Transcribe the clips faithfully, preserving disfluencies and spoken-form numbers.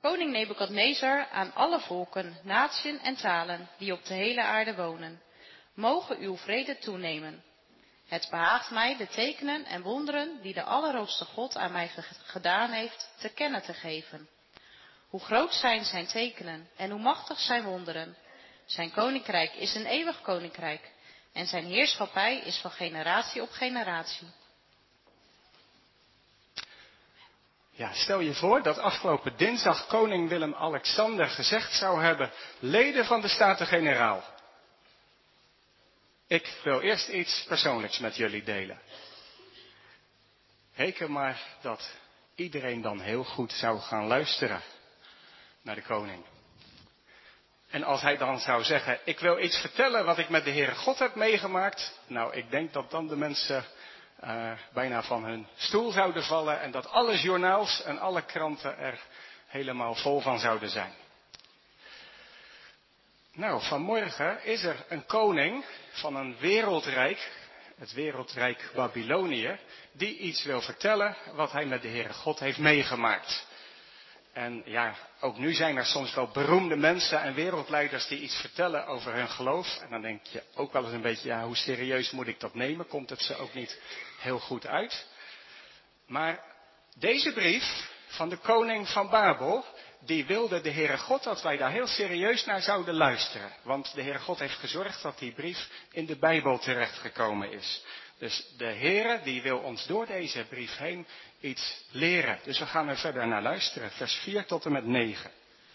Koning Nebukadnezar, aan alle volken, natieën en talen die op de hele aarde wonen, mogen uw vrede toenemen. Het behaagt mij de tekenen en wonderen die de Allerhoogste God aan mij gedaan heeft, te kennen te geven. Hoe groot zijn zijn tekenen en hoe machtig zijn wonderen. Zijn koninkrijk is een eeuwig koninkrijk en zijn heerschappij is van generatie op generatie. Ja, stel je voor dat afgelopen dinsdag koning Willem-Alexander gezegd zou hebben: leden van de Staten-Generaal, ik wil eerst iets persoonlijks met jullie delen. Reken maar dat iedereen dan heel goed zou gaan luisteren naar de koning. En als hij dan zou zeggen: ik wil iets vertellen wat ik met de Heere God heb meegemaakt. Nou, ik denk dat dan de mensen uh, bijna van hun stoel zouden vallen. En dat alle journaals en alle kranten er helemaal vol van zouden zijn. Nou, vanmorgen is er een koning van een wereldrijk, het wereldrijk Babylonië, die iets wil vertellen wat hij met de Heere God heeft meegemaakt. En ja, ook nu zijn er soms wel beroemde mensen en wereldleiders die iets vertellen over hun geloof. En dan denk je ook wel eens een beetje, ja, hoe serieus moet ik dat nemen? Komt het ze ook niet heel goed uit? Maar deze brief van de koning van Babel, die wilde de Heere God dat wij daar heel serieus naar zouden luisteren. Want de Heere God heeft gezorgd dat die brief in de Bijbel terechtgekomen is. Dus de Heere die wil ons door deze brief heen iets leren. Dus we gaan er verder naar luisteren. Vers vier tot en met negen.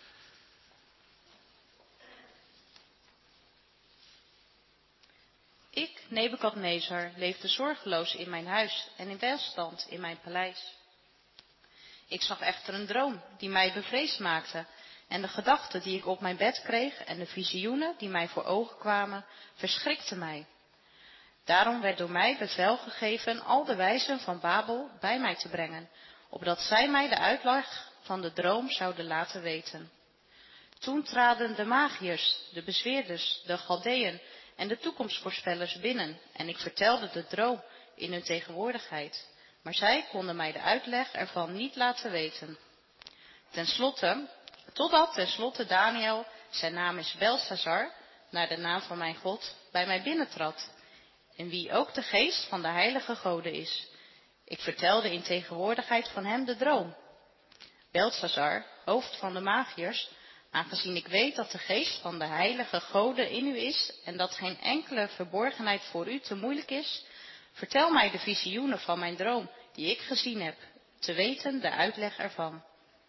Ik, Nebukadnezar, leefde zorgeloos in mijn huis en in welstand in mijn paleis. Ik zag echter een droom die mij bevreesd maakte en de gedachten die ik op mijn bed kreeg en de visioenen die mij voor ogen kwamen, verschrikten mij. Daarom werd door mij bevel gegeven al de wijzen van Babel bij mij te brengen, opdat zij mij de uitleg van de droom zouden laten weten. Toen traden de magiërs, de bezweerders, de Galdeën en de toekomstvoorspellers binnen en ik vertelde de droom in hun tegenwoordigheid. Maar zij konden mij de uitleg ervan niet laten weten. Ten slotte, totdat tenslotte Daniel, zijn naam is Belshazzar, naar de naam van mijn God, bij mij binnentrad, in wie ook de geest van de heilige goden is. Ik vertelde in tegenwoordigheid van hem de droom. Belshazzar, hoofd van de magiërs, aangezien ik weet dat de geest van de heilige goden in u is en dat geen enkele verborgenheid voor u te moeilijk is, vertel mij de visioenen van mijn droom die ik gezien heb, te weten de uitleg ervan.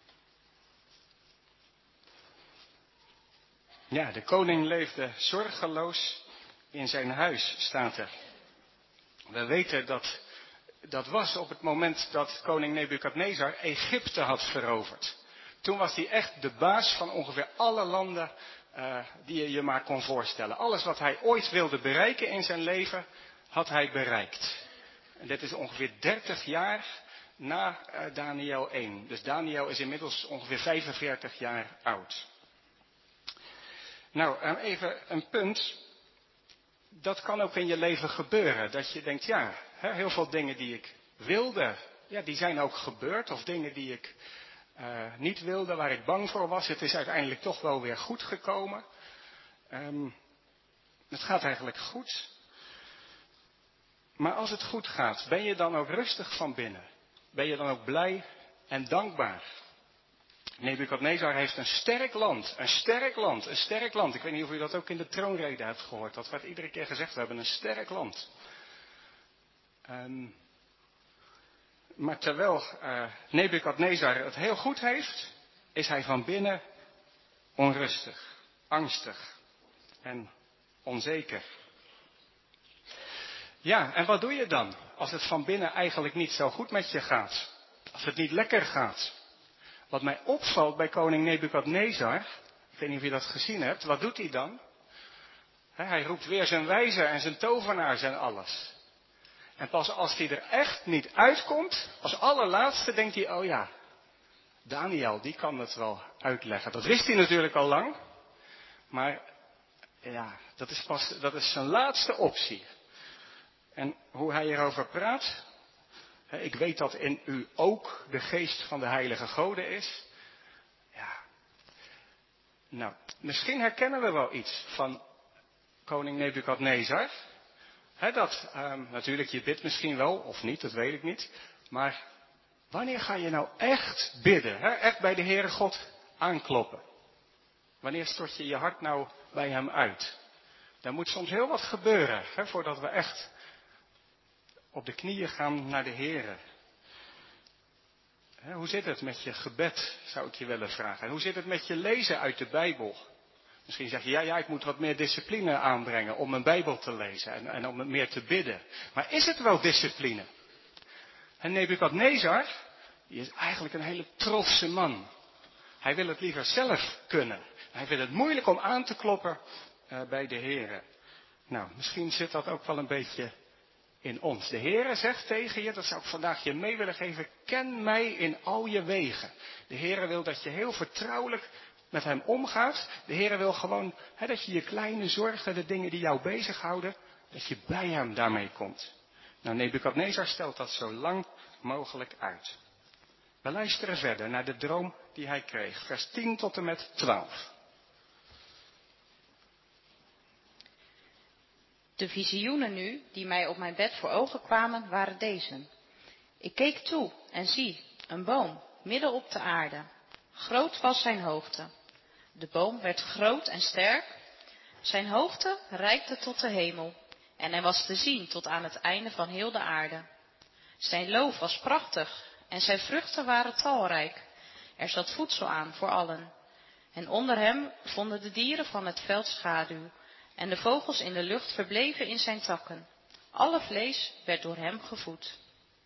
Ja, de koning leefde zorgeloos in zijn huis, staat er. We weten dat dat was op het moment dat koning Nebukadnezar Egypte had veroverd. Toen was hij echt de baas van ongeveer alle landen uh, die je je maar kon voorstellen. Alles wat hij ooit wilde bereiken in zijn leven, had hij bereikt. En dit is ongeveer dertig jaar na uh, Daniel één. Dus Daniel is inmiddels ongeveer vijfenveertig jaar oud. Nou, even een punt. Dat kan ook in je leven gebeuren. Dat je denkt, ja, heel veel dingen die ik wilde, ja, die zijn ook gebeurd. Of dingen die ik uh, niet wilde, waar ik bang voor was. Het is uiteindelijk toch wel weer goed gekomen. Um, het gaat eigenlijk goed. Maar als het goed gaat, ben je dan ook rustig van binnen? Ben je dan ook blij en dankbaar? Nebukadnezar heeft een sterk land, een sterk land, een sterk land. Ik weet niet of u dat ook in de troonrede hebt gehoord. Dat werd iedere keer gezegd, we hebben een sterk land. Um, maar terwijl uh, Nebukadnezar het heel goed heeft, is hij van binnen onrustig, angstig en onzeker. Ja, en wat doe je dan als het van binnen eigenlijk niet zo goed met je gaat? Als het niet lekker gaat? Wat mij opvalt bij koning Nebukadnezar, ik weet niet of je dat gezien hebt, wat doet hij dan? Hij roept weer zijn wijzer en zijn tovenaars en alles. En pas als hij er echt niet uitkomt, als allerlaatste denkt hij, oh ja, Daniel, die kan het wel uitleggen. Dat wist hij natuurlijk al lang, maar ja, dat is pas, dat is zijn laatste optie. En hoe hij erover praat, ik weet dat in u ook de geest van de heilige goden is. Ja, Nou, misschien herkennen we wel iets van koning Nebukadnezar. He, dat, um, natuurlijk, je bidt misschien wel, of niet, dat weet ik niet. Maar wanneer ga je nou echt bidden? He? Echt bij de Heere God aankloppen? Wanneer stort je je hart nou bij hem uit? Daar moet soms heel wat gebeuren, he, voordat we echt op de knieën gaan naar de Heere. He, hoe zit het met je gebed, zou ik je willen vragen. En hoe zit het met je lezen uit de Bijbel? Misschien zeg je, ja, ja, ik moet wat meer discipline aanbrengen om mijn Bijbel te lezen en, en om het meer te bidden. Maar is het wel discipline? En Nebukadnezar, die is eigenlijk een hele trotse man. Hij wil het liever zelf kunnen. Hij vindt het moeilijk om aan te kloppen uh, bij de Heere. Nou, misschien zit dat ook wel een beetje in ons. De Heere zegt tegen je, dat zou ik vandaag je mee willen geven, ken mij in al je wegen. De Heere wil dat je heel vertrouwelijk met hem omgaat. De Heere wil gewoon hè, dat je je kleine zorgen, de dingen die jou bezighouden, dat je bij hem daarmee komt. Nou, Nebukadnezar stelt dat zo lang mogelijk uit. We luisteren verder naar de droom die hij kreeg. Vers tien tot en met twaalf. De visioenen nu, die mij op mijn bed voor ogen kwamen, waren deze. Ik keek toe en zie, een boom, midden op de aarde. Groot was zijn hoogte. De boom werd groot en sterk. Zijn hoogte reikte tot de hemel. En hij was te zien tot aan het einde van heel de aarde. Zijn loof was prachtig en zijn vruchten waren talrijk. Er zat voedsel aan voor allen. En onder hem vonden de dieren van het veld schaduw. En de vogels in de lucht verbleven in zijn takken. Alle vlees werd door hem gevoed.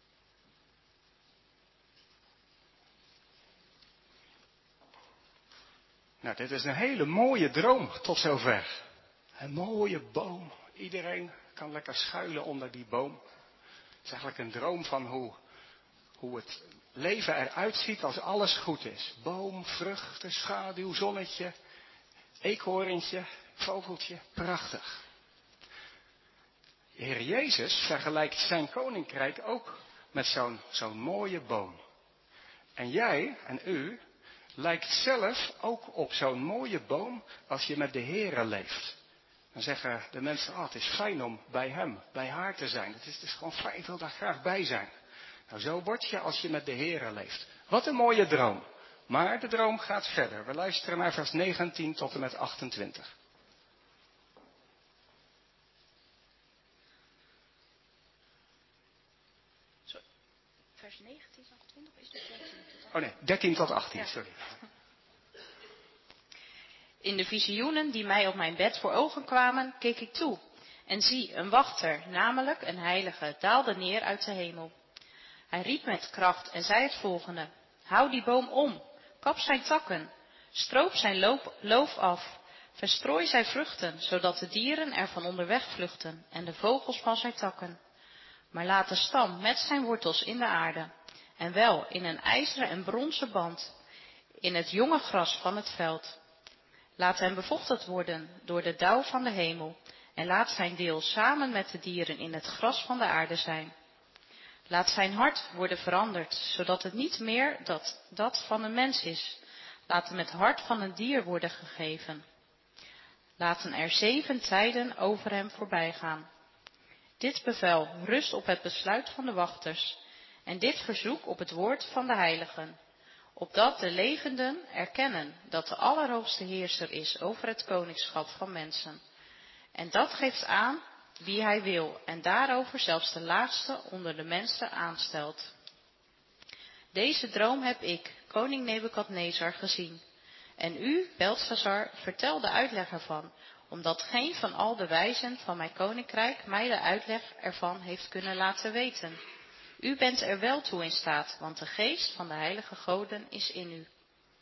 Nou, dit is een hele mooie droom tot zover. Een mooie boom. Iedereen kan lekker schuilen onder die boom. Het is eigenlijk een droom van hoe, hoe het leven eruit ziet als alles goed is. Boom, vruchten, schaduw, zonnetje, eekhoorntje, vogeltje. Prachtig. De Heer Jezus vergelijkt zijn koninkrijk ook met zo'n zo'n mooie boom. En jij en u lijkt zelf ook op zo'n mooie boom als je met de Heere leeft. Dan zeggen de mensen, oh, het is fijn om bij hem, bij haar te zijn. Het is, het is gewoon fijn, ik wil daar graag bij zijn. Nou, zo word je als je met de Heere leeft. Wat een mooie droom. Maar de droom gaat verder. We luisteren naar vers negentien tot en met achtentwintig. Sorry. Vers negentien, achtentwintig is het dertien tot achttien? Oh nee, dertien tot achttien, sorry. In de visioenen die mij op mijn bed voor ogen kwamen, keek ik toe. En zie, een wachter, namelijk een heilige, daalde neer uit de hemel. Hij riep met kracht en zei het volgende. Hou die boom om, kap zijn takken, stroop zijn loop, loof af, verstrooi zijn vruchten, zodat de dieren er van onderweg vluchten en de vogels van zijn takken. Maar laat de stam met zijn wortels in de aarde, en wel in een ijzeren en bronzen band, in het jonge gras van het veld. Laat hem bevochtigd worden door de dauw van de hemel, en laat zijn deel samen met de dieren in het gras van de aarde zijn. Laat zijn hart worden veranderd, zodat het niet meer dat, dat van een mens is. Laat hem het hart van een dier worden gegeven. Laten er zeven tijden over hem voorbij gaan. Dit bevel rust op het besluit van de wachters, en dit verzoek op het woord van de heiligen, opdat de levenden erkennen dat de Allerhoogste Heerser is over het koningschap van mensen. En dat geeft aan wie hij wil, en daarover zelfs de laagste onder de mensen aanstelt. Deze droom heb ik, koning Nebukadnezar, gezien. En u, Beltshazzar, vertel de uitleg ervan, omdat geen van al de wijzen van mijn koninkrijk mij de uitleg ervan heeft kunnen laten weten. U bent er wel toe in staat, want de geest van de heilige goden is in u.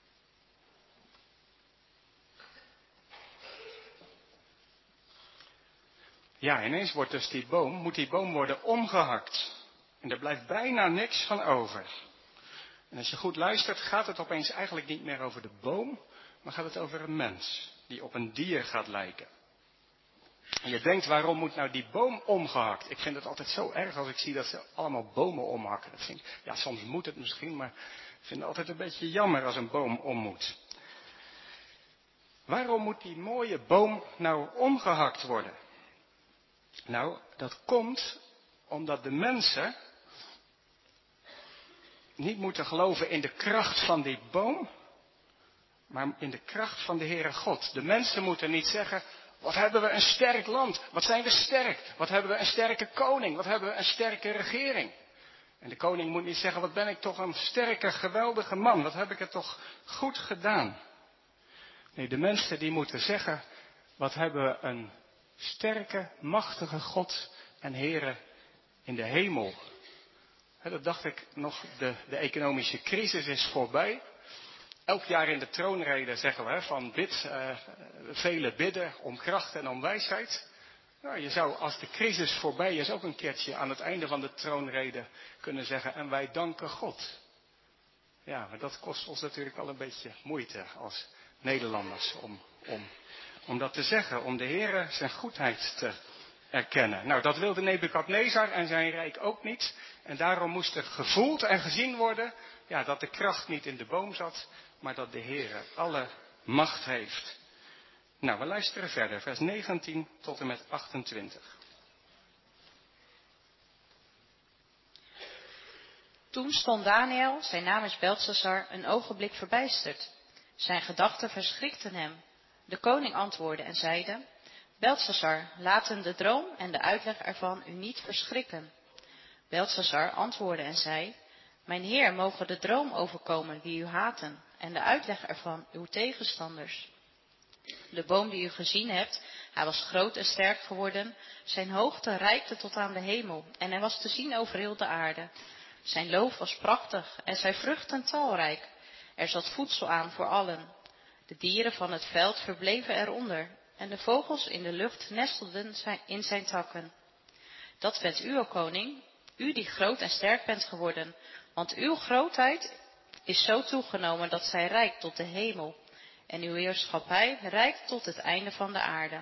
Ja, ineens wordt dus die boom, moet die boom worden omgehakt. En er blijft bijna niks van over. En als je goed luistert, gaat het opeens eigenlijk niet meer over de boom, maar gaat het over een mens die op een dier gaat lijken. En je denkt, waarom moet nou die boom omgehakt? Ik vind het altijd zo erg als ik zie dat ze allemaal bomen omhakken. Dat vind ik, ja, soms moet het misschien, maar ik vind het altijd een beetje jammer als een boom om moet. Waarom moet die mooie boom nou omgehakt worden? Nou, dat komt omdat de mensen niet moeten geloven in de kracht van die boom, maar in de kracht van de Heere God. De mensen moeten niet zeggen, wat hebben we een sterk land, wat zijn we sterk, wat hebben we een sterke koning, wat hebben we een sterke regering. En de koning moet niet zeggen, wat ben ik toch een sterke, geweldige man, wat heb ik het toch goed gedaan. Nee, de mensen die moeten zeggen, wat hebben we een sterke, machtige God en Heere in de hemel. He, dat dacht ik nog, de, de economische crisis is voorbij. Elk jaar in de troonrede zeggen we van bid, uh, vele bidden om kracht en om wijsheid. Nou, je zou als de crisis voorbij is ook een keertje aan het einde van de troonrede kunnen zeggen en wij danken God. Ja, maar dat kost ons natuurlijk wel een beetje moeite als Nederlanders om, om, om dat te zeggen, om de Heere zijn goedheid te erkennen. Nou, dat wilde Nebukadnezar en zijn rijk ook niet. En daarom moest er gevoeld en gezien worden, ja, dat de kracht niet in de boom zat, maar dat de Heere alle macht heeft. Nou, we luisteren verder, vers negentien tot en met achtentwintig. Toen stond Daniel, zijn naam is Beltsasar, een ogenblik verbijsterd. Zijn gedachten verschrikten hem. De koning antwoordde en zeide, Beltsasar, laten de droom en de uitleg ervan u niet verschrikken. Beltsasar antwoordde en zei, mijn heer, mogen de droom overkomen die u haten en de uitleg ervan uw tegenstanders. De boom die u gezien hebt, hij was groot en sterk geworden, zijn hoogte reikte tot aan de hemel en hij was te zien over heel de aarde. Zijn loof was prachtig en zijn vruchten talrijk. Er zat voedsel aan voor allen. De dieren van het veld verbleven eronder en de vogels in de lucht nestelden in zijn takken. Dat bent u, o koning, u die groot en sterk bent geworden, want uw grootheid is zo toegenomen dat zij reikt tot de hemel en uw heerschappij reikt tot het einde van de aarde.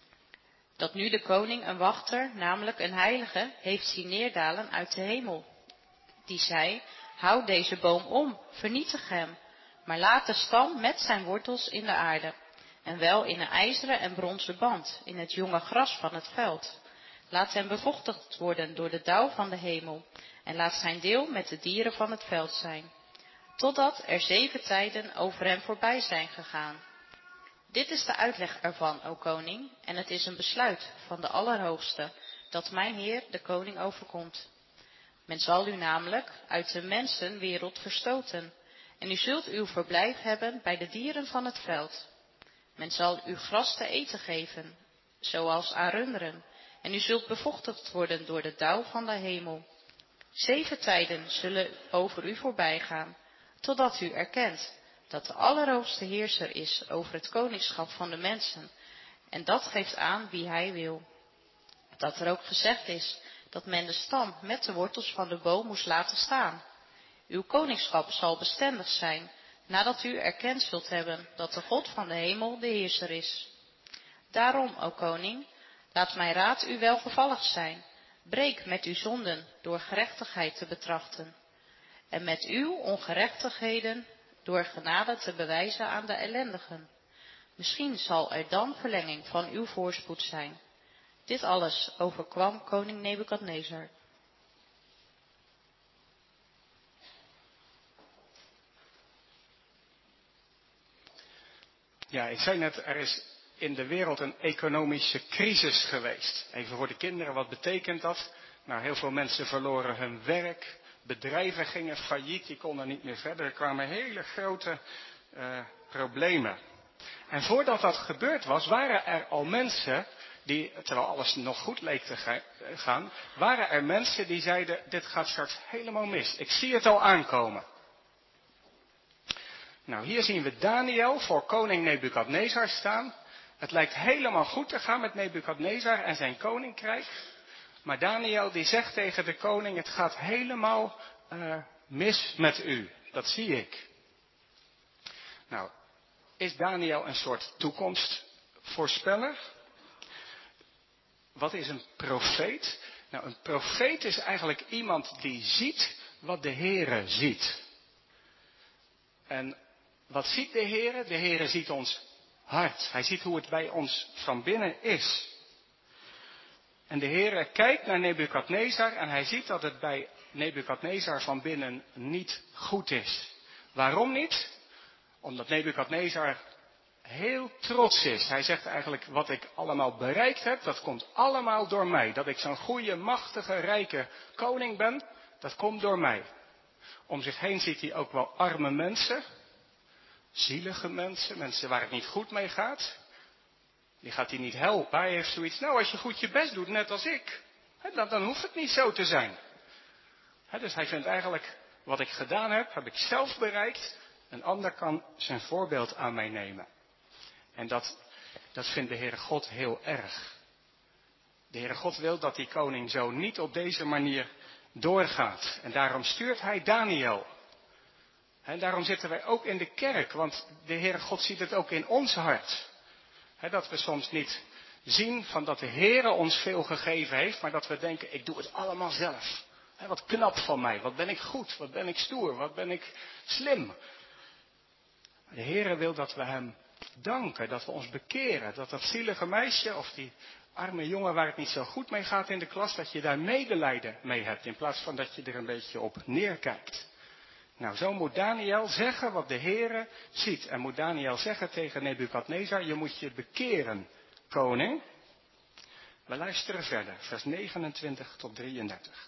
Dat nu de koning een wachter, namelijk een heilige, heeft zien neerdalen uit de hemel. Die zei, houd deze boom om, vernietig hem, maar laat de stam met zijn wortels in de aarde, en wel in een ijzeren en bronzen band, in het jonge gras van het veld. Laat hem bevochtigd worden door de dauw van de hemel, en laat zijn deel met de dieren van het veld zijn, totdat er zeven tijden over hem voorbij zijn gegaan. Dit is de uitleg ervan, o koning, en het is een besluit van de Allerhoogste, dat mijn heer de koning overkomt. Men zal u namelijk uit de mensenwereld verstoten, en u zult uw verblijf hebben bij de dieren van het veld. Men zal u gras te eten geven, zoals aan runderen, en u zult bevochtigd worden door de dauw van de hemel. Zeven tijden zullen over u voorbij gaan, totdat u erkent dat de Allerhoogste Heerser is over het koningschap van de mensen, en dat geeft aan wie hij wil. Dat er ook gezegd is dat men de stam met de wortels van de boom moest laten staan. Uw koningschap zal bestendig zijn, nadat u erkend zult hebben dat de God van de hemel de heerser is. Daarom, o koning, laat mijn raad u welgevallig zijn. Breek met uw zonden door gerechtigheid te betrachten, en met uw ongerechtigheden door genade te bewijzen aan de ellendigen. Misschien zal er dan verlenging van uw voorspoed zijn. Dit alles overkwam koning Nebukadnezar. Ja, ik zei net, er is in de wereld een economische crisis geweest. Even voor de kinderen, wat betekent dat? Nou, heel veel mensen verloren hun werk, bedrijven gingen failliet, die konden niet meer verder. Er kwamen hele grote uh, problemen. En voordat dat gebeurd was, waren er al mensen die, terwijl alles nog goed leek te gaan, waren er mensen die zeiden, dit gaat straks helemaal mis. Ik zie het al aankomen. Nou, hier zien we Daniel voor koning Nebukadnezar staan. Het lijkt helemaal goed te gaan met Nebukadnezar en zijn koninkrijk. Maar Daniel die zegt tegen de koning, het gaat helemaal uh, mis met u. Dat zie ik. Nou, is Daniel een soort toekomstvoorspeller? Wat is een profeet? Nou, een profeet is eigenlijk iemand die ziet wat de Heere ziet. En wat ziet de Heere? De Heere ziet ons hart. Hij ziet hoe het bij ons van binnen is. En de Heere kijkt naar Nebukadnezar en hij ziet dat het bij Nebukadnezar van binnen niet goed is. Waarom niet? Omdat Nebukadnezar heel trots is. Hij zegt eigenlijk, wat ik allemaal bereikt heb, dat komt allemaal door mij. Dat ik zo'n goede, machtige, rijke koning ben, dat komt door mij. Om zich heen ziet hij ook wel arme mensen, zielige mensen, mensen waar het niet goed mee gaat. Die gaat hij niet helpen. Hij heeft zoiets, nou als je goed je best doet, net als ik, hè, dan, dan hoeft het niet zo te zijn. Hè, dus hij vindt eigenlijk, wat ik gedaan heb, heb ik zelf bereikt. Een ander kan zijn voorbeeld aan mij nemen. En dat, dat vindt de Heere God heel erg. De Heere God wil dat die koning zo niet op deze manier doorgaat. En daarom stuurt hij Daniel. En daarom zitten wij ook in de kerk, want de Heere God ziet het ook in ons hart. He, dat we soms niet zien van dat de Heere ons veel gegeven heeft, maar dat we denken, ik doe het allemaal zelf. He, wat knap van mij, wat ben ik goed, wat ben ik stoer, wat ben ik slim. De Heere wil dat we hem danken, dat we ons bekeren, dat dat zielige meisje of die arme jongen waar het niet zo goed mee gaat in de klas, dat je daar medelijden mee hebt, in plaats van dat je er een beetje op neerkijkt. Nou, zo moet Daniel zeggen wat de Heere ziet. En moet Daniel zeggen tegen Nebukadnezar, je moet je bekeren, koning. We luisteren verder, vers negenentwintig tot drieëndertig.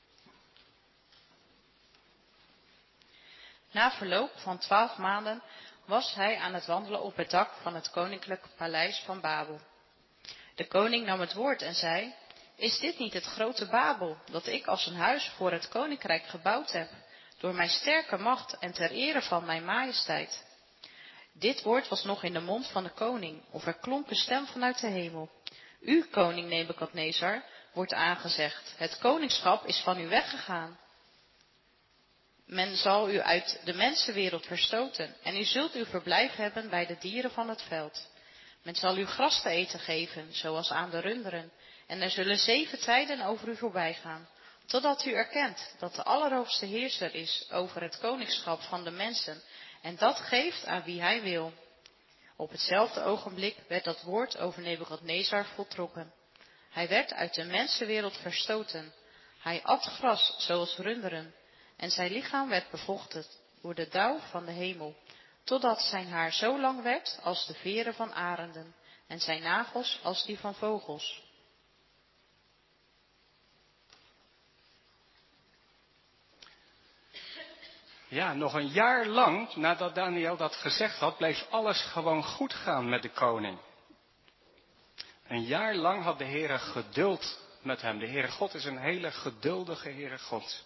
Na verloop van twaalf maanden was hij aan het wandelen op het dak van het koninklijk paleis van Babel. De koning nam het woord en zei, is dit niet het grote Babel, dat ik als een huis voor het koninkrijk gebouwd heb, door mijn sterke macht en ter ere van mijn majesteit? Dit woord was nog in de mond van de koning, of er klonk een stem vanuit de hemel. U, koning Nebukadnezar, wordt aangezegd, het koningschap is van u weggegaan. Men zal u uit de mensenwereld verstoten en u zult uw verblijf hebben bij de dieren van het veld. Men zal u gras te eten geven, zoals aan de runderen, en er zullen zeven tijden over u voorbij gaan, totdat u erkent dat de Allerhoogste Heerser is over het koningschap van de mensen en dat geeft aan wie hij wil. Op hetzelfde ogenblik werd dat woord over Nebukadnezar voltrokken. Hij werd uit de mensenwereld verstoten. Hij at gras zoals runderen en zijn lichaam werd bevochtigd door de dauw van de hemel, totdat zijn haar zo lang werd als de veren van arenden en zijn nagels als die van vogels. Ja, nog een jaar lang nadat Daniel dat gezegd had, bleef alles gewoon goed gaan met de koning. Een jaar lang had de Heere geduld met hem. De Heere God is een hele geduldige Heere God.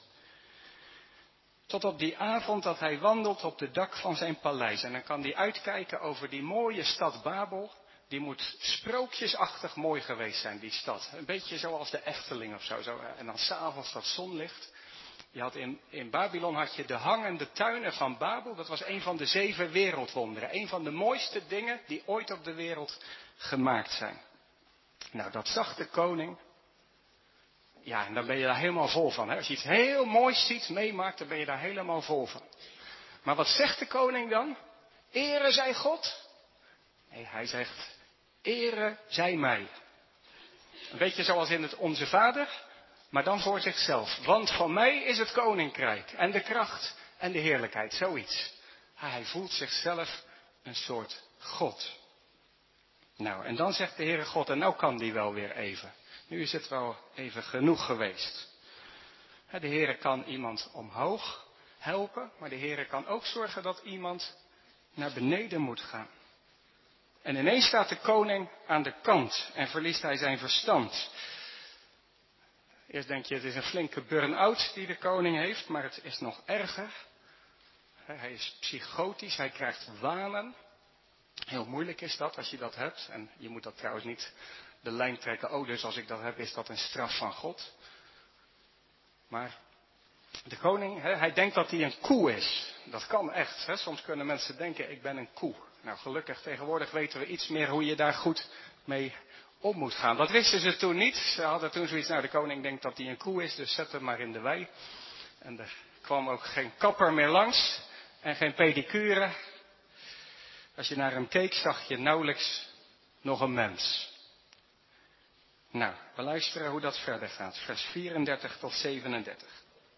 Tot op die avond dat hij wandelt op de dak van zijn paleis. En dan kan hij uitkijken over die mooie stad Babel. Die moet sprookjesachtig mooi geweest zijn, die stad. Een beetje zoals de Efteling of zo. zo. En dan s'avonds dat zonlicht. Je had in, in Babylon had je de hangende tuinen van Babel. Dat was een van de zeven wereldwonderen. Een van de mooiste dingen die ooit op de wereld gemaakt zijn. Nou, dat zag de koning. Ja, en dan ben je daar helemaal vol van. Hè? Als je iets heel moois ziet, meemaakt, dan ben je daar helemaal vol van. Maar wat zegt de koning dan? Ere zij God? Nee, hij zegt, ere zij mij. Een beetje zoals in het Onze Vader, maar dan voor zichzelf. Want van mij is het koninkrijk en de kracht en de heerlijkheid, zoiets. Hij voelt zichzelf een soort God. Nou, en dan zegt de Heere God, en nou kan die wel weer even. Nu is het wel even genoeg geweest. De Heere kan iemand omhoog helpen, maar de Heere kan ook zorgen dat iemand naar beneden moet gaan. En ineens staat de koning aan de kant en verliest hij zijn verstand. Eerst denk je, het is een flinke burn-out die de koning heeft, maar het is nog erger. Hij is psychotisch, hij krijgt wanen. Heel moeilijk is dat als je dat hebt. En je moet dat trouwens niet de lijn trekken. Oh, dus als ik dat heb, is dat een straf van God. Maar de koning, hè, hij denkt dat hij een koe is. Dat kan echt. Hè. Soms kunnen mensen denken, ik ben een koe. Nou, gelukkig tegenwoordig weten we iets meer hoe je daar goed mee om moet gaan. Dat wisten ze toen niet. Ze hadden toen zoiets, nou, de koning denkt dat hij een koe is, dus zet hem maar in de wei. En er kwam ook geen kapper meer langs en geen pedicure. Als je naar hem keek, zag je nauwelijks nog een mens. Nou, we luisteren hoe dat verder gaat. Vers vierendertig tot zevenendertig.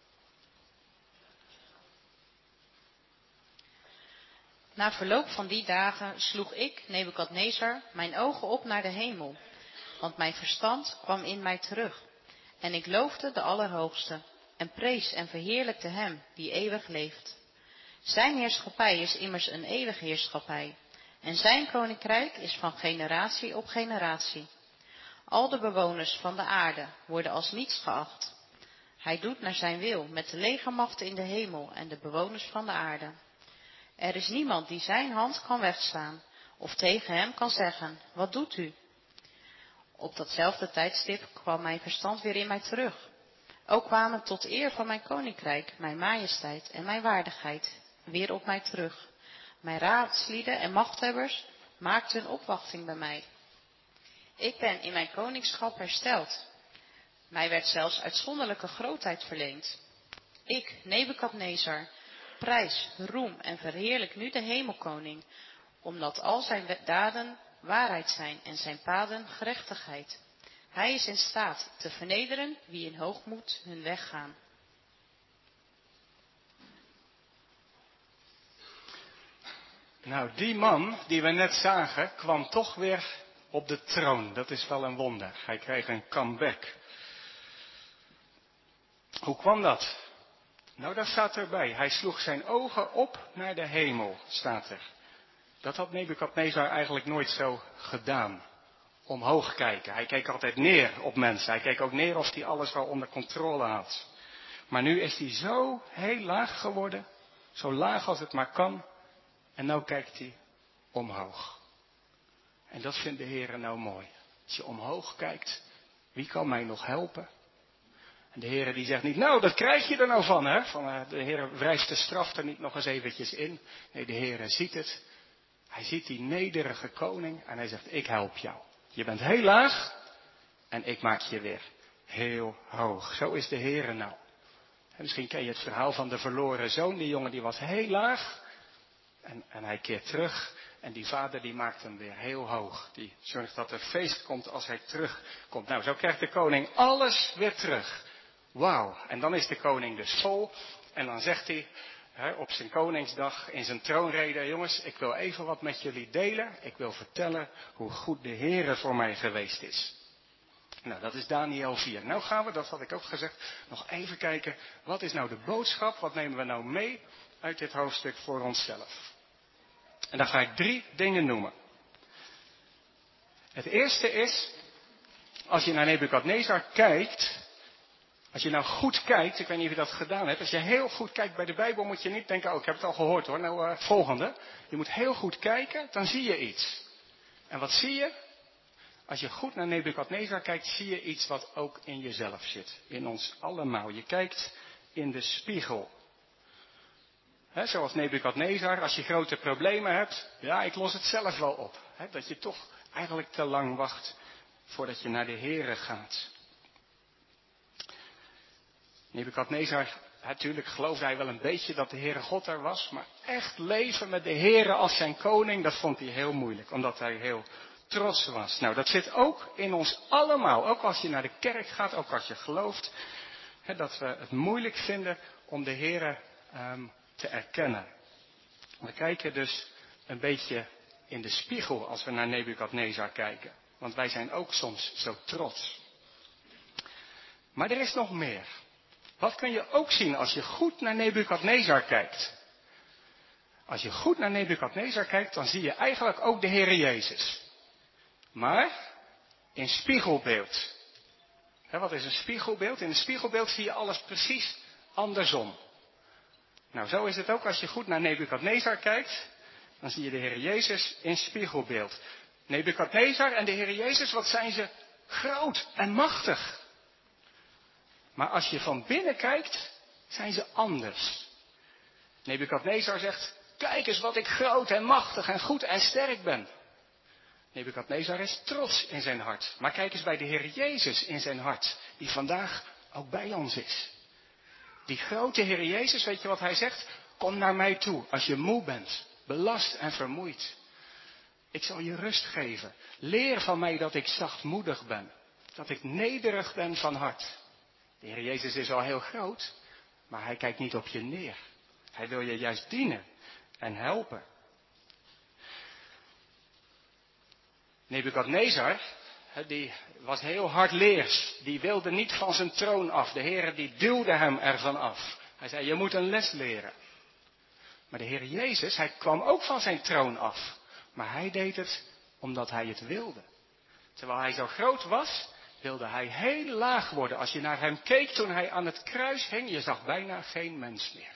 Na verloop van die dagen sloeg ik, Nebukadnezar, mijn ogen op naar de hemel, want mijn verstand kwam in mij terug. En ik loofde de Allerhoogste en prees en verheerlijkte hem die eeuwig leeft. Zijn heerschappij is immers een eeuwige heerschappij en zijn koninkrijk is van generatie op generatie. Al de bewoners van de aarde worden als niets geacht. Hij doet naar zijn wil met de legermachten in de hemel en de bewoners van de aarde. Er is niemand die zijn hand kan wegslaan of tegen hem kan zeggen, wat doet u? Op datzelfde tijdstip kwam mijn verstand weer in mij terug. Ook kwamen tot eer van mijn koninkrijk, mijn majesteit en mijn waardigheid weer op mij terug. Mijn raadslieden en machthebbers maakten een opwachting bij mij. Ik ben in mijn koningschap hersteld. Mij werd zelfs uitzonderlijke grootheid verleend. Ik, Nebukadnezar, prijs, roem en verheerlijk nu de hemelkoning, omdat al zijn daden waarheid zijn en zijn paden gerechtigheid. Hij is in staat te vernederen wie in hoogmoed hun weg gaan. Nou, die man die we net zagen, kwam toch weer op de troon. Dat is wel een wonder. Hij kreeg een comeback. Hoe kwam dat? Nou, dat staat erbij. Hij sloeg zijn ogen op naar de hemel, staat er. Dat had Nebukadnezar eigenlijk nooit zo gedaan. Omhoog kijken. Hij keek altijd neer op mensen. Hij keek ook neer of hij alles wel onder controle had. Maar nu is hij zo heel laag geworden. Zo laag als het maar kan. En nou kijkt hij omhoog. En dat vindt de Heer nou mooi. Als je omhoog kijkt, wie kan mij nog helpen? En de Heer die zegt niet, nou dat krijg je er nou van, hè? Van, uh, de Heer wrijft de straf er niet nog eens eventjes in. Nee, de Heer ziet het. Hij ziet die nederige koning en hij zegt, ik help jou. Je bent heel laag en ik maak je weer heel hoog. Zo is de Heer nou. En misschien ken je het verhaal van de verloren zoon. Die jongen die was heel laag en, en hij keert terug. En die vader die maakt hem weer heel hoog. Die zorgt dat er feest komt als hij terugkomt. Nou, zo krijgt de koning alles weer terug. Wauw. En dan is de koning dus vol. En dan zegt hij hè, op zijn koningsdag in zijn troonrede. Jongens, ik wil even wat met jullie delen. Ik wil vertellen hoe goed de Heere voor mij geweest is. Nou, dat is Daniël vier. Nou gaan we, dat had ik ook gezegd, nog even kijken. Wat is nou de boodschap? Wat nemen we nou mee uit dit hoofdstuk voor onszelf? En dan ga ik drie dingen noemen. Het eerste is, als je naar Nebukadnezar kijkt, als je nou goed kijkt, ik weet niet of je dat gedaan hebt, als je heel goed kijkt bij de Bijbel moet je niet denken, oh ik heb het al gehoord hoor, nou uh, volgende. Je moet heel goed kijken, dan zie je iets. En wat zie je? Als je goed naar Nebukadnezar kijkt, zie je iets wat ook in jezelf zit. In ons allemaal. Je kijkt in de spiegel. He, zoals Nebukadnezar, als je grote problemen hebt, ja, ik los het zelf wel op. He, dat je toch eigenlijk te lang wacht voordat je naar de Heere gaat. Nebukadnezar, natuurlijk geloofde hij wel een beetje dat de Heere God er was, maar echt leven met de Heere als zijn koning, dat vond hij heel moeilijk, omdat hij heel trots was. Nou, dat zit ook in ons allemaal, ook als je naar de kerk gaat, ook als je gelooft, he, dat we het moeilijk vinden om de Heere um, te erkennen. We kijken dus een beetje in de spiegel als we naar Nebukadnezar kijken. Want wij zijn ook soms zo trots. Maar er is nog meer. Wat kun je ook zien als je goed naar Nebukadnezar kijkt? Als je goed naar Nebukadnezar kijkt, dan zie je eigenlijk ook de Heere Jezus. Maar in spiegelbeeld. He, wat is een spiegelbeeld? In een spiegelbeeld zie je alles precies andersom. Nou, zo is het ook als je goed naar Nebukadnezar kijkt, dan zie je de Heer Jezus in spiegelbeeld. Nebukadnezar en de Heer Jezus, wat zijn ze groot en machtig. Maar als je van binnen kijkt, zijn ze anders. Nebukadnezar zegt, kijk eens wat ik groot en machtig en goed en sterk ben. Nebukadnezar is trots in zijn hart. Maar kijk eens bij de Heer Jezus in zijn hart, die vandaag ook bij ons is. Die grote Heer Jezus, weet je wat hij zegt? Kom naar mij toe als je moe bent, belast en vermoeid. Ik zal je rust geven. Leer van mij dat ik zachtmoedig ben. Dat ik nederig ben van hart. De Heer Jezus is al heel groot, maar hij kijkt niet op je neer. Hij wil je juist dienen en helpen. Nebukadnezar, die was heel hardleers. Die wilde niet van zijn troon af. De Heer die duwde hem ervan af. Hij zei, je moet een les leren. Maar de Heer Jezus, hij kwam ook van zijn troon af. Maar hij deed het omdat hij het wilde. Terwijl hij zo groot was, wilde hij heel laag worden. Als je naar hem keek toen hij aan het kruis hing, je zag bijna geen mens meer.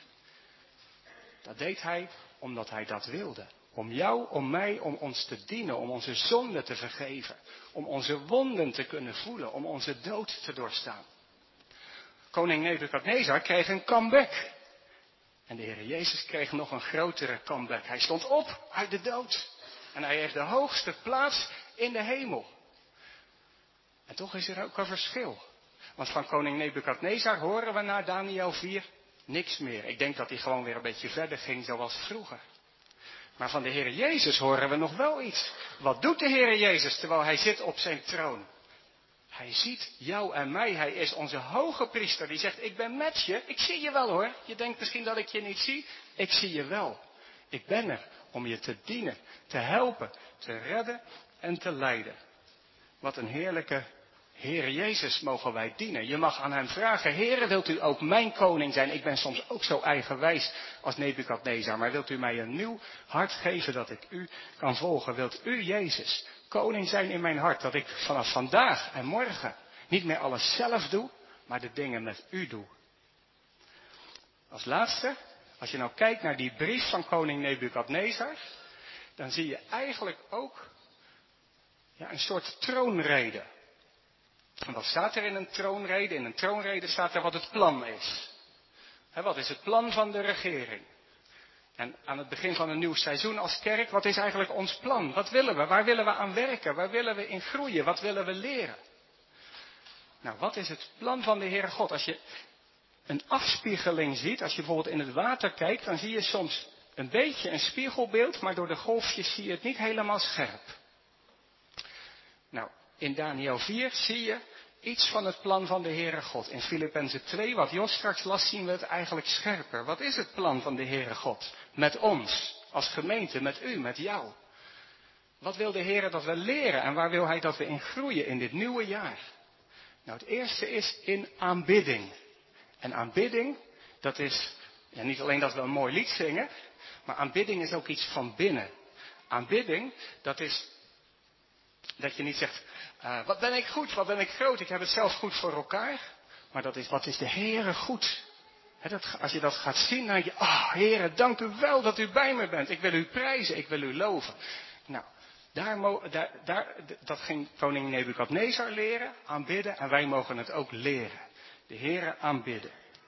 Dat deed hij omdat hij dat wilde. Om jou, om mij, om ons te dienen, om onze zonden te vergeven. Om onze wonden te kunnen voelen, om onze dood te doorstaan. Koning Nebukadnezar kreeg een comeback. En de Heer Jezus kreeg nog een grotere comeback. Hij stond op uit de dood. En hij heeft de hoogste plaats in de hemel. En toch is er ook een verschil. Want van koning Nebukadnezar horen we na Daniël vier niks meer. Ik denk dat hij gewoon weer een beetje verder ging zoals vroeger. Maar van de Heer Jezus horen we nog wel iets. Wat doet de Heer Jezus terwijl hij zit op zijn troon? Hij ziet jou en mij. Hij is onze hoge priester. Die zegt, ik ben met je. Ik zie je wel hoor. Je denkt misschien dat ik je niet zie. Ik zie je wel. Ik ben er om je te dienen, te helpen, te redden en te leiden. Wat een heerlijke Heer Jezus mogen wij dienen. Je mag aan hem vragen, Heere, wilt u ook mijn koning zijn? Ik ben soms ook zo eigenwijs als Nebukadnezar. Maar wilt u mij een nieuw hart geven dat ik u kan volgen? Wilt u, Jezus, koning zijn in mijn hart? Dat ik vanaf vandaag en morgen niet meer alles zelf doe, maar de dingen met u doe. Als laatste, als je nou kijkt naar die brief van koning Nebukadnezar, dan zie je eigenlijk ook ja, een soort troonrede. En wat staat er in een troonrede? In een troonrede staat er wat het plan is. He, wat is het plan van de regering? En aan het begin van een nieuw seizoen als kerk, wat is eigenlijk ons plan? Wat willen we? Waar willen we aan werken? Waar willen we in groeien? Wat willen we leren? Nou, wat is het plan van de Heere God? Als je een afspiegeling ziet, als je bijvoorbeeld in het water kijkt, dan zie je soms een beetje een spiegelbeeld, maar door de golfjes zie je het niet helemaal scherp. Nou, in Daniël vier zie je iets van het plan van de Heere God. In Filippenzen twee, wat Jos straks las, zien we het eigenlijk scherper. Wat is het plan van de Heere God? Met ons, als gemeente, met u, met jou. Wat wil de Heere dat we leren en waar wil Hij dat we in groeien in dit nieuwe jaar? Nou, het eerste is in aanbidding. En aanbidding, dat is ja, niet alleen dat we een mooi lied zingen, maar aanbidding is ook iets van binnen. Aanbidding, dat is dat je niet zegt, uh, wat ben ik goed, wat ben ik groot, ik heb het zelf goed voor elkaar. Maar dat is, wat is de Heere goed? He, dat, als je dat gaat zien, dan denk je, ah, oh, Heere, dank u wel dat u bij me bent. Ik wil u prijzen, ik wil u loven. Nou, daar, mo, daar, daar, dat ging koning Nebukadnezar leren, aanbidden, en wij mogen het ook leren. De Heere aanbidden.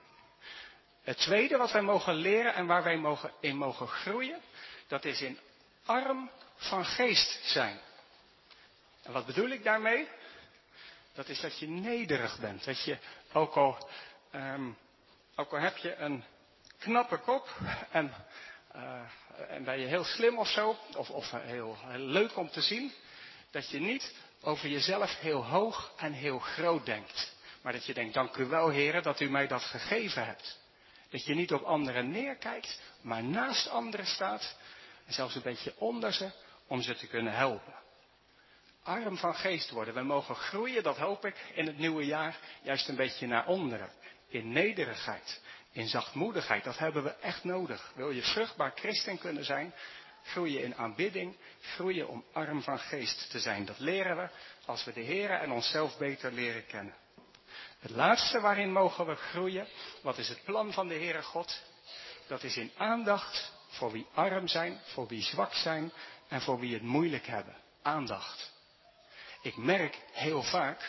Het tweede wat wij mogen leren en waar wij mogen, in mogen groeien, dat is in arm van geest zijn. En wat bedoel ik daarmee? Dat is dat je nederig bent. Dat je, ook al, um, ook al heb je een knappe kop en, uh, en ben je heel slim of zo, of, of heel, heel leuk om te zien, dat je niet over jezelf heel hoog en heel groot denkt. Maar dat je denkt, dank u wel Heere dat u mij dat gegeven hebt. Dat je niet op anderen neerkijkt, maar naast anderen staat en zelfs een beetje onder ze om ze te kunnen helpen. Arm van geest worden. We mogen groeien, dat hoop ik, in het nieuwe jaar juist een beetje naar onderen. In nederigheid, in zachtmoedigheid. Dat hebben we echt nodig. Wil je vruchtbaar christen kunnen zijn, groeien in aanbidding, groeien om arm van geest te zijn. Dat leren we als we de Heere en onszelf beter leren kennen. Het laatste waarin mogen we groeien, wat is het plan van de Heere God? Dat is in aandacht voor wie arm zijn, voor wie zwak zijn en voor wie het moeilijk hebben. Aandacht. Ik merk heel vaak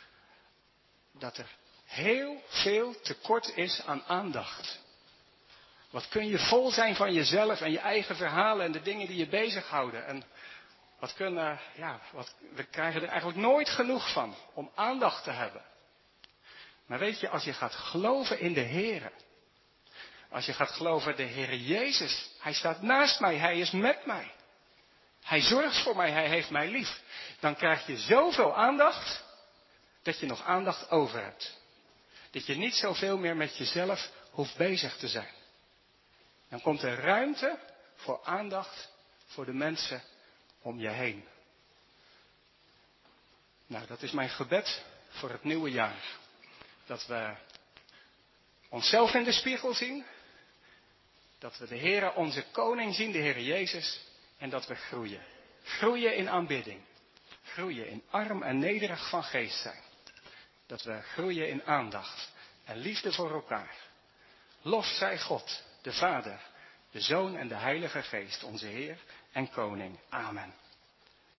dat er heel veel tekort is aan aandacht. Wat kun je vol zijn van jezelf en je eigen verhalen en de dingen die je bezighouden. En wat kunnen, ja, wat, we krijgen er eigenlijk nooit genoeg van om aandacht te hebben. Maar weet je, als je gaat geloven in de Heere. Als je gaat geloven in de Heere Jezus. Hij staat naast mij, Hij is met mij. Hij zorgt voor mij, hij heeft mij lief. Dan krijg je zoveel aandacht, dat je nog aandacht over hebt. Dat je niet zoveel meer met jezelf hoeft bezig te zijn. Dan komt er ruimte voor aandacht voor de mensen om je heen. Nou, dat is mijn gebed voor het nieuwe jaar. Dat we onszelf in de spiegel zien. Dat we de Heere, onze koning zien, de Heere Jezus. En dat we groeien. Groeien in aanbidding. Groeien in arm en nederig van geest zijn. Dat we groeien in aandacht en liefde voor elkaar. Lof zij God, de Vader, de Zoon en de Heilige Geest, onze Heer en Koning. Amen.